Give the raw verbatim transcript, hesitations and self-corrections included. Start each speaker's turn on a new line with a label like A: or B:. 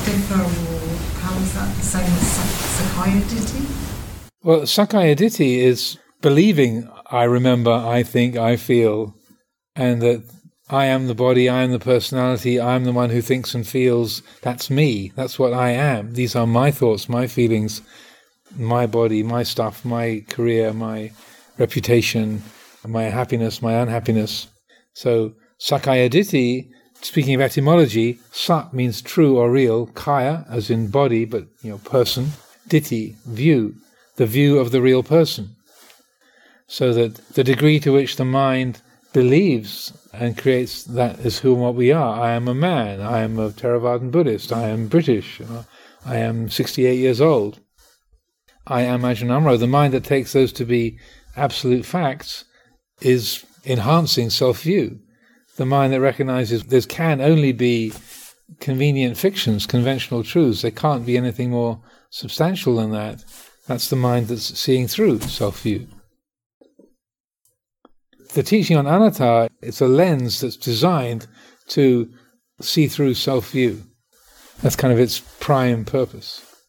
A: differ, or how is that the same as Sakkaya Ditthi?
B: Well, Sakkaya Ditthi is believing I remember, I think, I feel, and that I am the body, I am the personality, I am the one who thinks and feels. That's me. That's what I am. These are my thoughts, my feelings, my body, my stuff, my career, my reputation, my happiness, my unhappiness. So Sakkaya Ditthi, speaking of etymology, Sat means true or real, Kaya as in body, but you know, person, Ditthi, view, the view of the real person. So that the degree to which the mind believes and creates that is who and what we are. I am a man, I am a Theravadan Buddhist, I am British, you know, I am sixty-eight years old, I am Ajahn Amaro. The mind that takes those to be absolute facts is enhancing self-view. The mind that recognizes there can only be convenient fictions, conventional truths, there can't be anything more substantial than that. That's the mind that's seeing through self-view. The teaching on anatta, it's a lens that's designed to see through self-view. That's kind of its prime purpose.